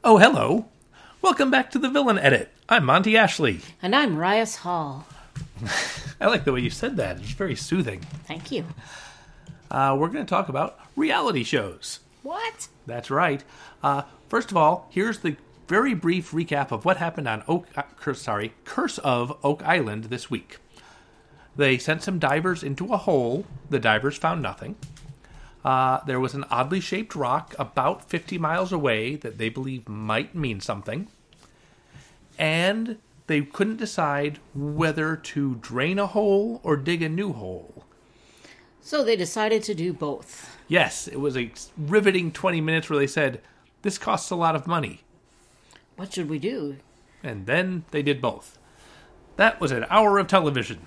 Oh, hello. Welcome back to the Villain Edit. I'm Monty Ashley. And I'm Rias Hall. I like the way you said that. It's very soothing. Thank you. We're going to talk about reality shows. What? That's right. First of all, here's the very brief recap of what happened on Curse of Oak Island this week. They sent some divers into a hole. The divers found nothing. There was an oddly shaped rock about 50 miles away that they believe might mean something. And they couldn't decide whether to drain a hole or dig a new hole. So they decided to do both. Yes, it was a riveting 20 minutes where they said, this costs a lot of money. What should we do? And then they did both. That was an hour of television.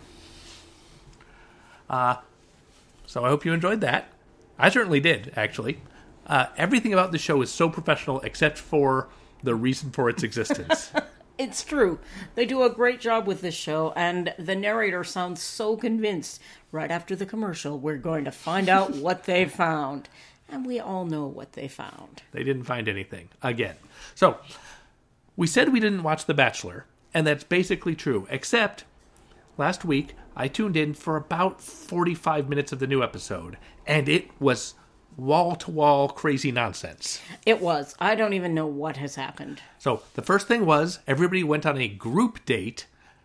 So I hope you enjoyed that. I certainly did, actually. Everything about the show is so professional except for the reason for its existence. It's true. They do a great job with this show, and the narrator sounds so convinced. Right after the commercial, we're going to find out what they found. And we all know what they found. They didn't find anything. Again. So, we said we didn't watch The Bachelor, and that's basically true, except last week I tuned in for about 45 minutes of the new episode, and it was wall-to-wall crazy nonsense. It was. I don't even know what has happened. So, the first thing was, everybody went on a group date.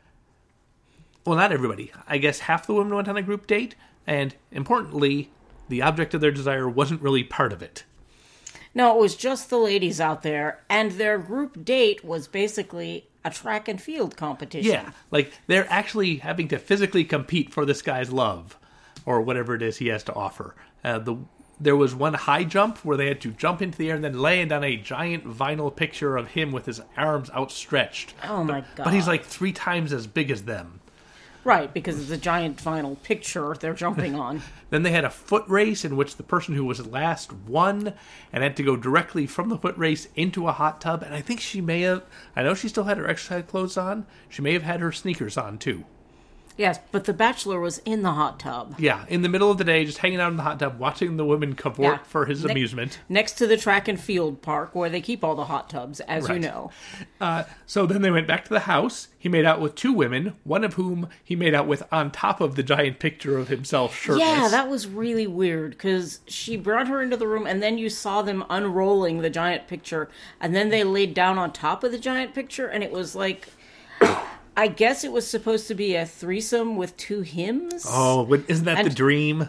Well, not everybody. I guess half the women went on a group date, and importantly, the object of their desire wasn't really part of it. No, it was just the ladies out there, and their group date was basically a track and field competition. Yeah, like they're actually having to physically compete for this guy's love, or whatever it is he has to offer. There was one high jump where they had to jump into the air and then land on a giant vinyl picture of him with his arms outstretched. Oh my God. But he's like 3 times as big as them. Right, because it's a giant vinyl picture they're jumping on. Then they had a foot race in which the person who was last won and had to go directly from the foot race into a hot tub. And I think she may have, I know she still had her exercise clothes on. She may have had her sneakers on too. Yes, but the Bachelor was in the hot tub. Yeah, in the middle of the day, just hanging out in the hot tub, watching the women cavort for his amusement. Next to the track and field park where they keep all the hot tubs, as you know. So then they went back to the house. He made out with 2 women, one of whom he made out with on top of the giant picture of himself shirtless. Yeah, that was really weird, because she brought her into the room, and then you saw them unrolling the giant picture, and then they laid down on top of the giant picture, and it was like... I guess it was supposed to be a threesome with 2 hymns. Oh, isn't that the dream?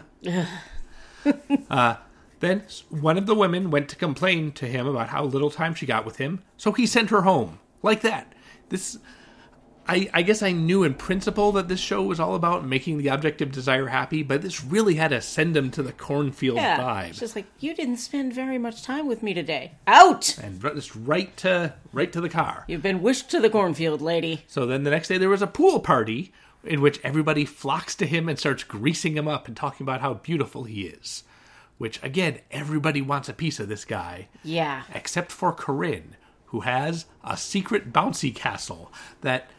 Then one of the women went to complain to him about how little time she got with him, so he sent her home. Like that. I guess I knew in principle that this show was all about making the object of desire happy, but this really had to send him to the cornfield vibe. It's just like, you didn't spend very much time with me today. Out! And just right to the car. You've been wished to the cornfield, lady. So then the next day there was a pool party in which everybody flocks to him and starts greasing him up and talking about how beautiful he is. Which, again, everybody wants a piece of this guy. Yeah. Except for Corinne, who has a secret bouncy castle that...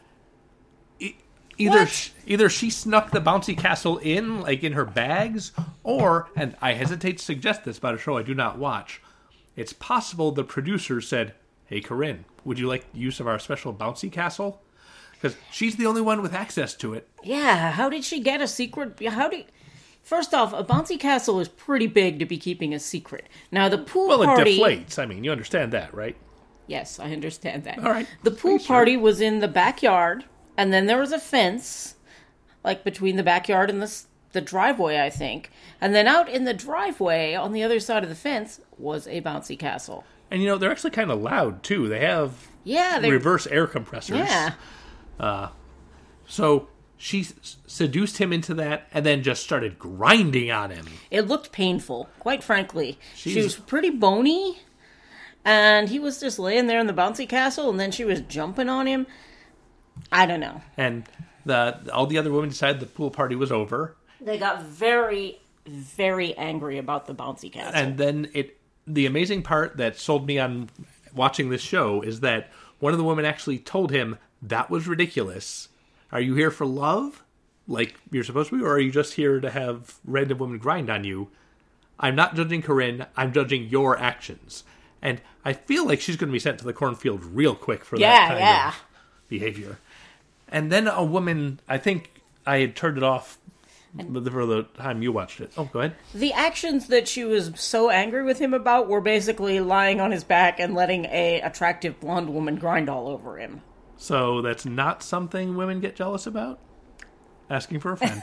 Either she snuck the bouncy castle in, like in her bags, or, and I hesitate to suggest this about a show I do not watch, it's possible the producer said, hey Corinne, would you like use of our special bouncy castle? Because she's the only one with access to it. Yeah, how did she get a secret? First off, a bouncy castle is pretty big to be keeping a secret. Now the pool party... Well, it deflates. I mean, you understand that, right? Yes, I understand that. All right. The pool party was in the backyard... And then there was a fence, like between the backyard and the driveway, I think. And then out in the driveway, on the other side of the fence, was a bouncy castle. And, they're actually kind of loud, too. They have reverse air compressors. Yeah. So she seduced him into that and then just started grinding on him. It looked painful, quite frankly. She was pretty bony, and he was just laying there in the bouncy castle, and then she was jumping on him. I don't know. And all the other women decided the pool party was over. They got very, very angry about the bouncy castle. And then the amazing part that sold me on watching this show is that one of the women actually told him, that was ridiculous. Are you here for love? Like you're supposed to be? Or are you just here to have random women grind on you? I'm not judging Corinne. I'm judging your actions. And I feel like she's going to be sent to the cornfield real quick for that kind of behavior. And then a woman, I think I had turned it off for the time you watched it. Oh, go ahead. The actions that she was so angry with him about were basically lying on his back and letting a attractive blonde woman grind all over him. So that's not something women get jealous about? Asking for a friend.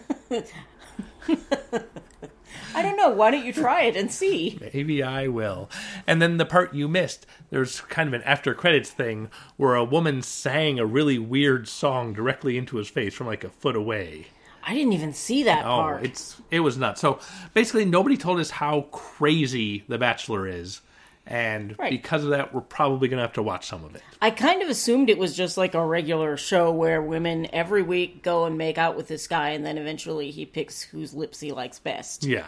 I don't know. Why don't you try it and see? Maybe I will. And then the part you missed, there's kind of an after credits thing where a woman sang a really weird song directly into his face from like a foot away. I didn't even see that part. It was nuts. So basically nobody told us how crazy The Bachelor is. And because of that, we're probably going to have to watch some of it. I kind of assumed it was just like a regular show where women every week go and make out with this guy, and then eventually he picks whose lips he likes best. Yeah.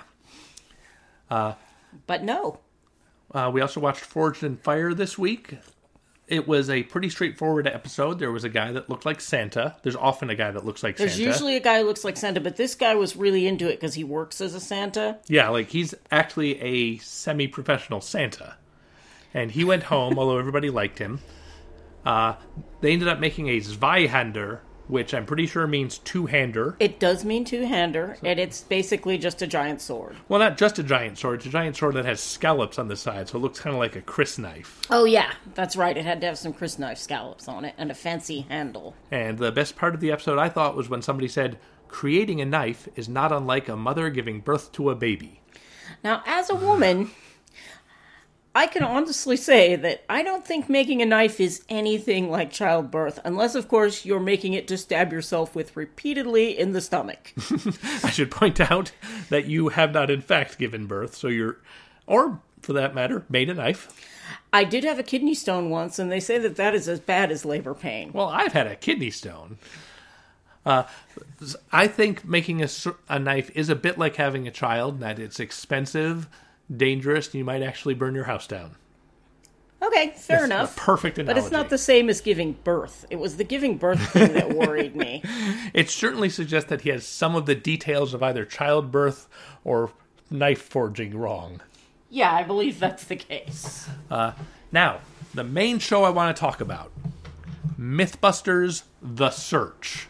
But no. We also watched Forged in Fire this week. It was a pretty straightforward episode. There was a guy that looked like Santa. There's often a guy that looks like Santa. There's usually a guy who looks like Santa, but this guy was really into it because he works as a Santa. Yeah, like he's actually a semi-professional Santa. And he went home, although everybody liked him. They ended up making a Zweihander, which I'm pretty sure means two-hander. It does mean two-hander, and it's basically just a giant sword. Well, not just a giant sword. It's a giant sword that has scallops on the side, so it looks kind of like a crysknife. Oh, yeah, that's right. It had to have some crysknife scallops on it and a fancy handle. And the best part of the episode, I thought, was when somebody said, creating a knife is not unlike a mother giving birth to a baby. Now, as a woman, I can honestly say that I don't think making a knife is anything like childbirth, unless, of course, you're making it to stab yourself with repeatedly in the stomach. I should point out that you have not, in fact, given birth, so or, for that matter, made a knife. I did have a kidney stone once, and they say that that is as bad as labor pain. Well, I've had a kidney stone. I think making a knife is a bit like having a child, that it's expensive, dangerous, and you might actually burn your house down. Okay, fair enough. A perfect analogy. But it's not the same as giving birth. It was the giving birth thing that worried me. It certainly suggests that he has some of the details of either childbirth or knife forging wrong. Yeah, I believe that's the case. Now, the main show I want to talk about, Mythbusters The Search.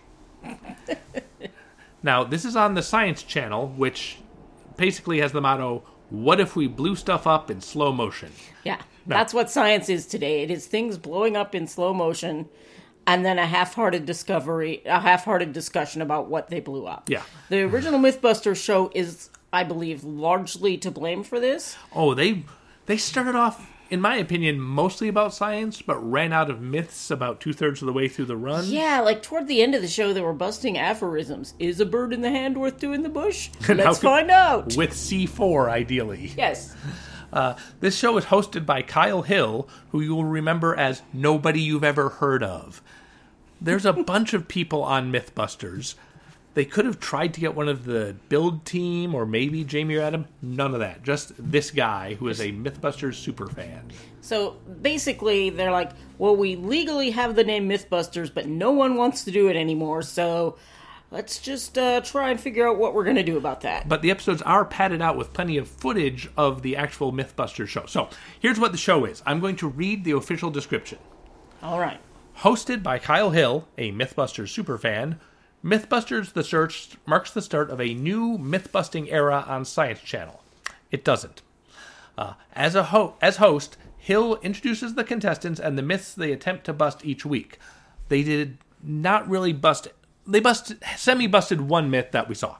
Now, this is on the Science Channel, which basically has the motto, what if we blew stuff up in slow motion? Yeah, that's what science is today. It is things blowing up in slow motion and then a half-hearted discussion about what they blew up. Yeah. The original Mythbusters show is, I believe, largely to blame for this. Oh, they started off, in my opinion, mostly about science, but ran out of myths about 2/3 of the way through the run. Yeah, like toward the end of the show, they were busting aphorisms. Is a bird in the hand worth two in the bush? Let's find out. With C4, ideally. Yes. This show is hosted by Kyle Hill, who you will remember as nobody you've ever heard of. There's a bunch of people on Mythbusters. They could have tried to get one of the build team or maybe Jamie or Adam. None of that. Just this guy who is a Mythbusters superfan. So basically, they're like, well, we legally have the name Mythbusters, but no one wants to do it anymore, so let's just try and figure out what we're going to do about that. But the episodes are padded out with plenty of footage of the actual Mythbusters show. So here's what the show is. I'm going to read the official description. All right. Hosted by Kyle Hill, a Mythbusters superfan, Mythbusters The Search marks the start of a new myth-busting era on Science Channel. It doesn't. As host, Hill introduces the contestants and the myths they attempt to bust each week. They did not really bust... They semi-busted one myth that we saw.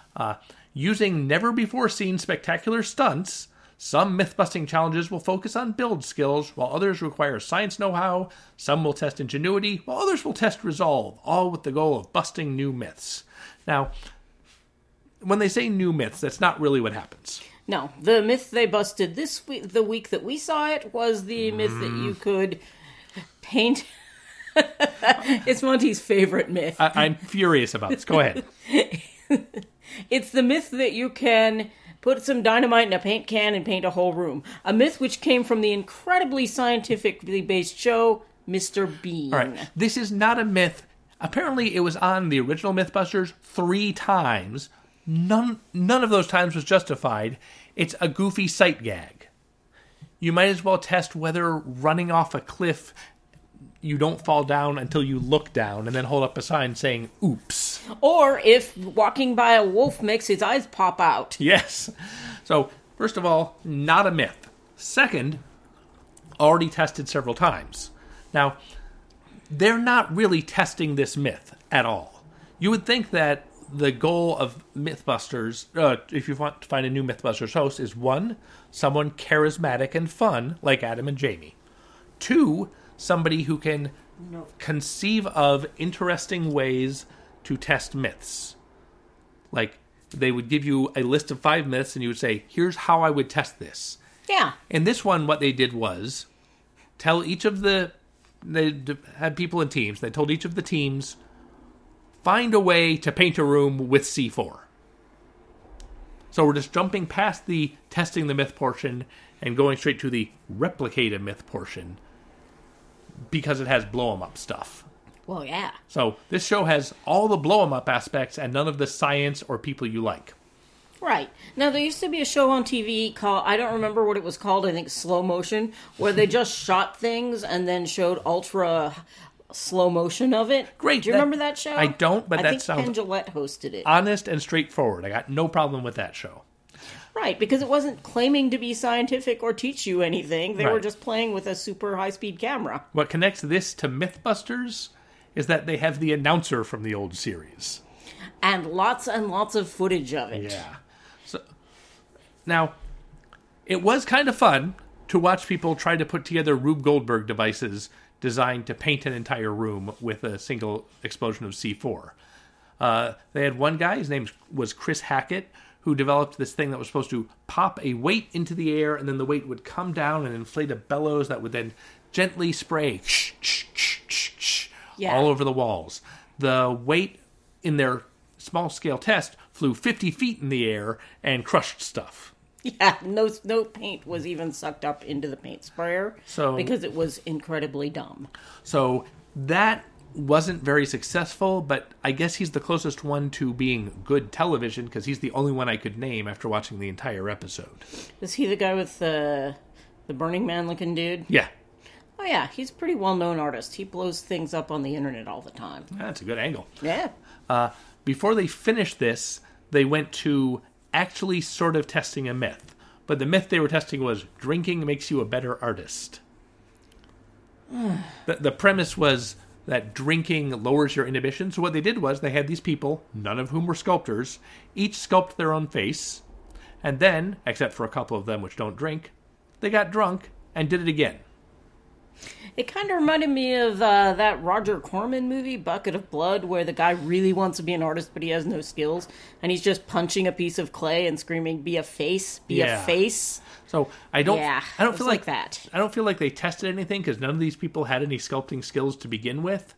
Using never-before-seen spectacular stunts, some myth-busting challenges will focus on build skills, while others require science know-how. Some will test ingenuity, while others will test resolve, all with the goal of busting new myths. Now, when they say new myths, that's not really what happens. No, the myth they busted this week, the week that we saw it, was the myth that you could paint... It's Monty's favorite myth. I'm furious about this. Go ahead. It's the myth that you can put some dynamite in a paint can and paint a whole room. A myth which came from the incredibly scientifically based show, Mr. Bean. All right. This is not a myth. Apparently, it was on the original Mythbusters 3 times. None of those times was justified. It's a goofy sight gag. you might as well test whether running off a cliff you don't fall down until you look down and then hold up a sign saying, oops. Or if walking by a wolf makes his eyes pop out. Yes. So, first of all, not a myth. Second, already tested several times. Now, they're not really testing this myth at all. You would think that the goal of Mythbusters, if you want to find a new Mythbusters host, is 1, someone charismatic and fun, like Adam and Jamie. 2, somebody who can conceive of interesting ways to test myths. Like, they would give you a list of 5 myths, and you would say, here's how I would test this. Yeah. In this one, what they did was tell each of the... They had people in teams. They told each of the teams, find a way to paint a room with C4. So we're just jumping past the testing the myth portion and going straight to the replicate a myth portion, because it has blow-em-up stuff. Well, yeah. So this show has all the blow-em-up aspects and none of the science or people you like. Right. Now, there used to be a show on TV called, I don't remember what it was called, I think Slow Motion, where they just shot things and then showed ultra slow motion of it. Great. Do you remember that show? I don't, but that sounds... I think Penn Jillette hosted it. Honest and straightforward. I got no problem with that show. Right, because it wasn't claiming to be scientific or teach you anything. They were just playing with a super high-speed camera. What connects this to Mythbusters is that they have the announcer from the old series. And lots of footage of it. Yeah. So, now, it was kind of fun to watch people try to put together Rube Goldberg devices designed to paint an entire room with a single explosion of C4. They had one guy, his name was Chris Hackett, who developed this thing that was supposed to pop a weight into the air, and then the weight would come down and inflate a bellows that would then gently spray all over the walls. The weight in their small-scale test flew 50 feet in the air and crushed stuff. Yeah, no paint was even sucked up into the paint sprayer because it was incredibly dumb. So that wasn't very successful, but I guess he's the closest one to being good television because he's the only one I could name after watching the entire episode. Is he the guy with the Burning Man looking dude? Yeah. Oh yeah, he's a pretty well-known artist. He blows things up on the internet all the time. That's a good angle. Yeah. Before they finished this, they went to actually sort of testing a myth. But the myth they were testing was drinking makes you a better artist. The premise was that drinking lowers your inhibition. So what they did was they had these people, none of whom were sculptors, each sculpt their own face. And then, except for a couple of them which don't drink, they got drunk and did it again. It kind of reminded me of that Roger Corman movie, Bucket of Blood, where the guy really wants to be an artist, but he has no skills, and he's just punching a piece of clay and screaming, "Be a face, be a face." So I don't feel like that. I don't feel like they tested anything because none of these people had any sculpting skills to begin with.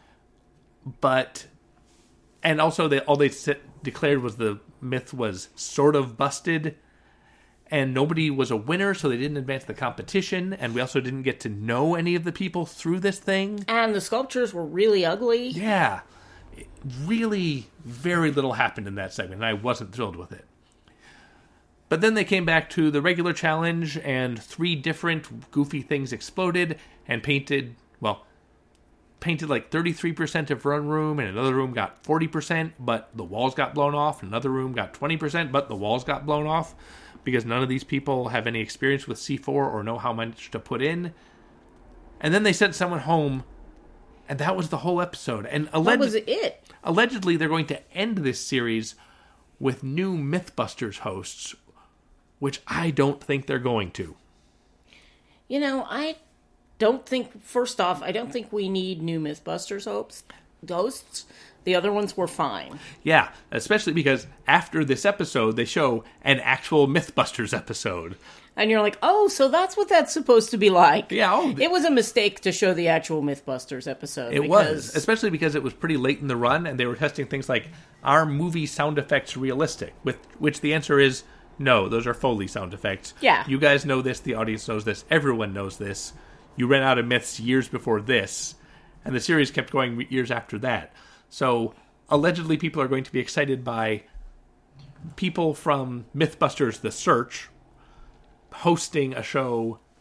And also all they declared was the myth was sort of busted. And nobody was a winner, so they didn't advance the competition. And we also didn't get to know any of the people through this thing. And the sculptures were really ugly. Yeah. Really, very little happened in that segment, and I wasn't thrilled with it. But then they came back to the regular challenge, and 3 different goofy things exploded, and painted like 33% of one room, and another room got 40%, but the walls got blown off. Another room got 20%, but the walls got blown off. Because none of these people have any experience with C4 or know how much to put in. And then they sent someone home, and that was the whole episode. And that was it. Allegedly, they're going to end this series with new Mythbusters hosts, which I don't think they're going to. You know, I don't think we need new Mythbusters hosts. The other ones were fine. Yeah, especially because after this episode, they show an actual Mythbusters episode. And you're like, oh, so that's what that's supposed to be like. Yeah. It was a mistake to show the actual Mythbusters episode. It was, especially because it was pretty late in the run, and they were testing things like, are movie sound effects realistic? With which the answer is, no, those are Foley sound effects. Yeah. You guys know this, the audience knows this, everyone knows this. You ran out of myths years before this, and the series kept going years after that. So, allegedly, people are going to be excited by people from Mythbusters The Search hosting a show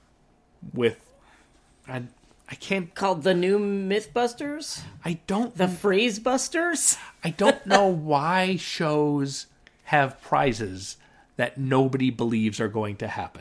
with... I can't... Called the New Mythbusters? The Freeze Busters? I don't know why shows have prizes that nobody believes are going to happen.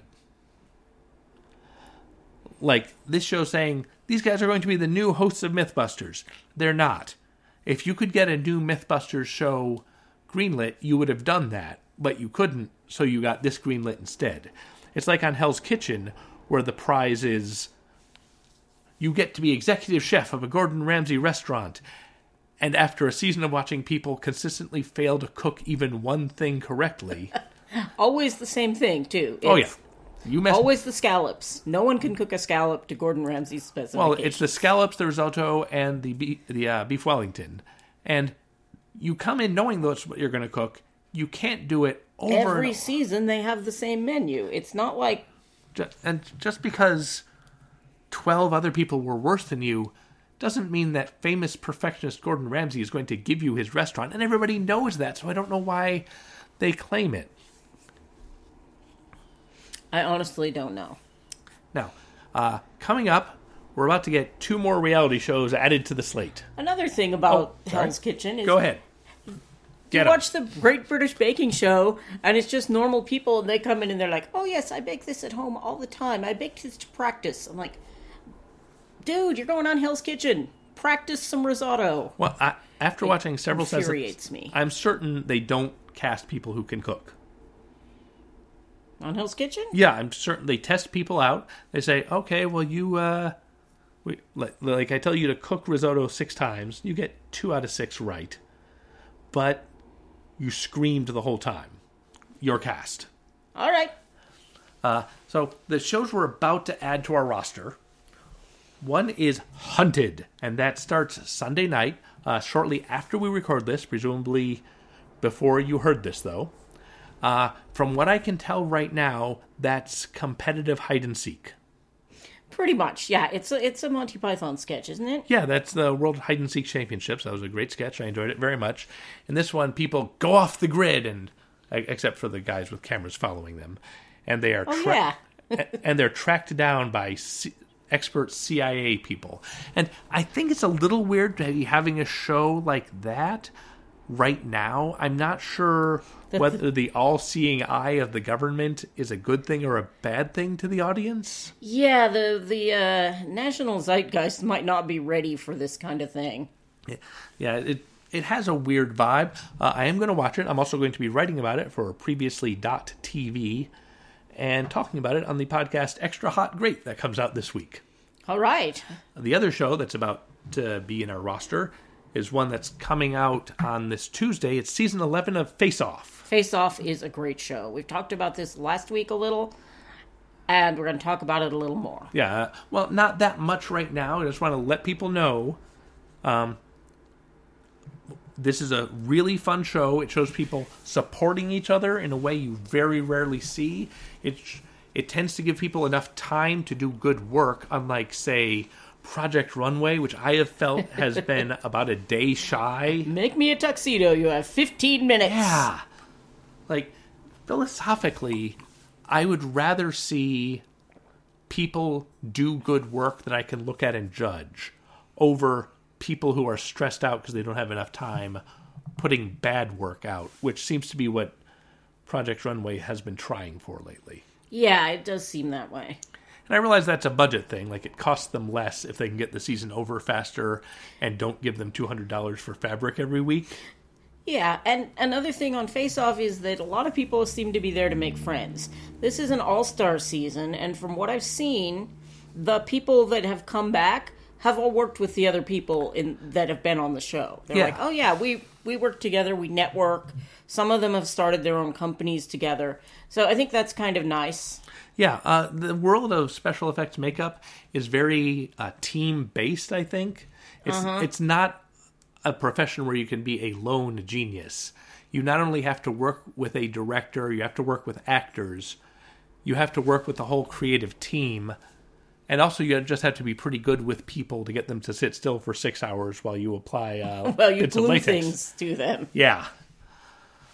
Like, this show saying, these guys are going to be the new hosts of Mythbusters. They're not. If you could get a new Mythbusters show greenlit, you would have done that, but you couldn't, so you got this greenlit instead. It's like on Hell's Kitchen, where the prize is, you get to be executive chef of a Gordon Ramsay restaurant, and after a season of watching people consistently fail to cook even one thing correctly... Always the same thing, too. Always the scallops. No one can cook a scallop to Gordon Ramsay's specifications. Well, it's the scallops, the risotto, and the beef Wellington. And you come in knowing that's what you're going to cook. You can't do it over every season. They have the same menu. It's not like... And just because 12 other people were worse than you doesn't mean that famous perfectionist Gordon Ramsay is going to give you his restaurant. And everybody knows that, so I don't know why they claim it. I honestly don't know. Now, coming up, we're about to get 2 more reality shows added to the slate. Another thing about Hell's Kitchen is... Go ahead. You watch the Great British Baking Show, and it's just normal people, and they come in and they're like, oh yes, I bake this at home all the time. I bake this to practice. I'm like, dude, you're going on Hell's Kitchen. Practice some risotto. Well, after watching several infuriates me. I'm certain they don't cast people who can cook. On Hell's Kitchen? Yeah, I'm certain they test people out. They say, okay, well, you, like I tell you to cook risotto 6 times, you get 2 out of 6 right. But you screamed the whole time. You're cast. All right. So the shows we're about to add to our roster. One is Hunted, and that starts Sunday night, shortly after we record this, presumably before you heard this, though. From what I can tell right now, that's competitive hide and seek. Pretty much, yeah. It's a Monty Python sketch, isn't it? Yeah, that's the World Hide and Seek Championships. That was a great sketch. I enjoyed it very much. In this one, people go off the grid, and except for the guys with cameras following them, and they are and they're tracked down by expert CIA people. And I think it's a little weird to be having a show like that right now. I'm not sure whether the all-seeing eye of the government is a good thing or a bad thing to the audience. Yeah, the national zeitgeist might not be ready for this kind of thing. Yeah, it has a weird vibe. I am going to watch it. I'm also going to be writing about it for Previously.tv and talking about it on the podcast Extra Hot Great that comes out this week. All right. The other show that's about to be in our roster is one that's coming out on this Tuesday. It's season 11 of Face Off. Face Off is a great show. We've talked about this last week a little, and we're going to talk about it a little more. Yeah, well, not that much right now. I just want to let people know this is a really fun show. It shows people supporting each other in a way you very rarely see. It tends to give people enough time to do good work, unlike, say, Project Runway, which I have felt has been about a day shy. Make me a tuxedo. You have 15 minutes. Yeah. Like, philosophically, I would rather see people do good work that I can look at and judge over people who are stressed out because they don't have enough time putting bad work out, which seems to be what Project Runway has been trying for lately. Yeah, it does seem that way. And I realize that's a budget thing. Like, it costs them less if they can get the season over faster and don't give them $200 for fabric every week. Yeah, and another thing on Face Off is that a lot of people seem to be there to make friends. This is an all-star season, and from what I've seen, the people that have come back have all worked with the other people that have been on the show. They're like, oh yeah, we work together, we network. Some of them have started their own companies together. So I think that's kind of nice. Yeah, the world of special effects makeup is very team-based, I think. It's not a profession where you can be a lone genius. You not only have to work with a director, you have to work with actors, you have to work with the whole creative team, and also you just have to be pretty good with people to get them to sit still for 6 hours while you apply you glue things to them. Yeah.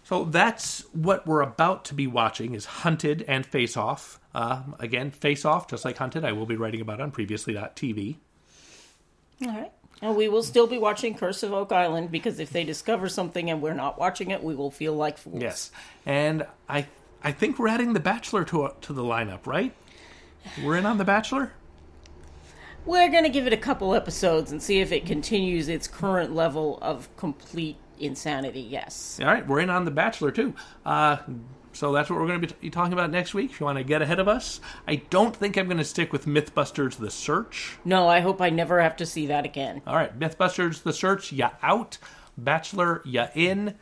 So that's what we're about to be watching is Hunted and Face Off. Again, Face Off, just like Hunted, I will be writing about on Previously.tv. All right. And we will still be watching Curse of Oak Island, because if they discover something and we're not watching it, we will feel like fools. Yes. And I think we're adding The Bachelor to the lineup, right? We're in on The Bachelor? We're going to give it a couple episodes and see if it continues its current level of complete insanity, yes. All right, we're in on The Bachelor, too. So that's what we're going to be talking about next week, if you want to get ahead of us. I don't think I'm going to stick with Mythbusters The Search. No, I hope I never have to see that again. All right, Mythbusters The Search, ya out. Bachelor, ya in.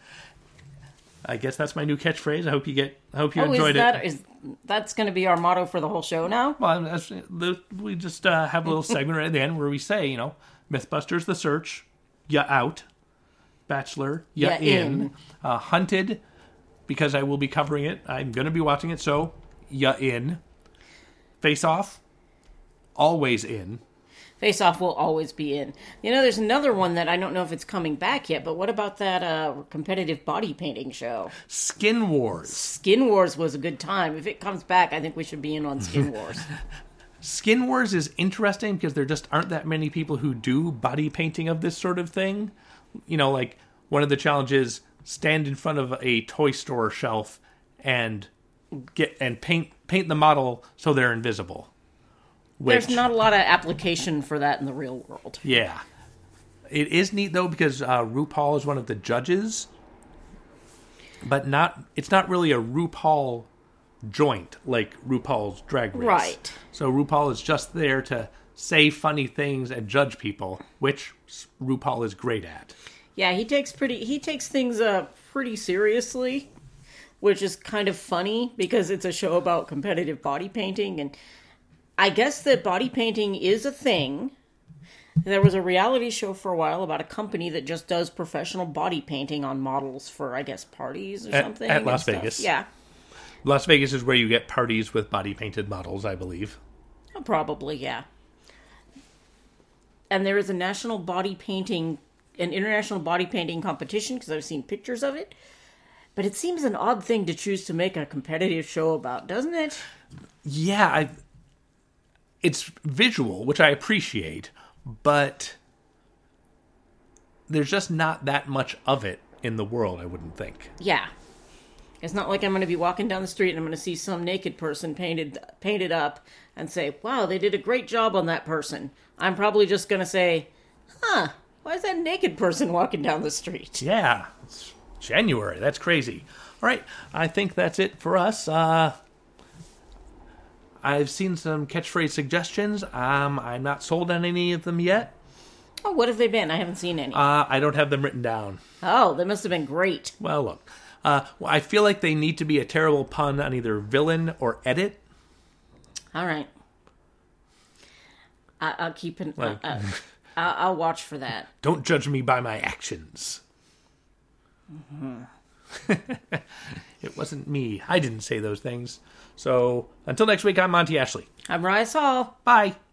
I guess that's my new catchphrase. I hope you enjoyed it. That's going to be our motto for the whole show now? Well, we just have a little segment right at the end where we say, Mythbusters The Search, ya out. Bachelor, ya in. Hunted, because I will be covering it. I'm going to be watching it, so ya in. Face Off, always in. Face Off will always be in. There's another one that I don't know if it's coming back yet, but what about that competitive body painting show? Skin Wars. Skin Wars was a good time. If it comes back, I think we should be in on Skin Wars. Skin Wars is interesting because there just aren't that many people who do body painting of this sort of thing. Like one of the challenges, stand in front of a toy store shelf and paint the model so they're invisible. There's not a lot of application for that in the real world. Yeah. It is neat, though, because RuPaul is one of the judges, but it's not really a RuPaul joint like RuPaul's Drag Race. Right. So RuPaul is just there to say funny things and judge people, which RuPaul is great at. Yeah, he takes things pretty seriously, which is kind of funny because it's a show about competitive body painting, and I guess that body painting is a thing. There was a reality show for a while about a company that just does professional body painting on models for, I guess, parties or something. At Las Vegas. Yeah. Las Vegas is where you get parties with body painted models, I believe. Probably, yeah. And there is an international body painting competition, because I've seen pictures of it. But it seems an odd thing to choose to make a competitive show about, doesn't it? Yeah, it's visual, which I appreciate, but there's just not that much of it in the world, I wouldn't think. Yeah. It's not like I'm going to be walking down the street and I'm going to see some naked person painted up and say, wow, they did a great job on that person. I'm probably just going to say, why is that naked person walking down the street? Yeah, it's January. That's crazy. All right, I think that's it for us. I've seen some catchphrase suggestions. I'm not sold on any of them yet. Oh, what have they been? I haven't seen any. I don't have them written down. Oh, they must have been great. Well, look. I feel like they need to be a terrible pun on either villain or edit. All right. I'll keep an... I'll watch for that. Don't judge me by my actions. Mm-hmm. It wasn't me. I didn't say those things. So, until next week, I'm Monty Ashley. I'm Ryan Saul. Bye.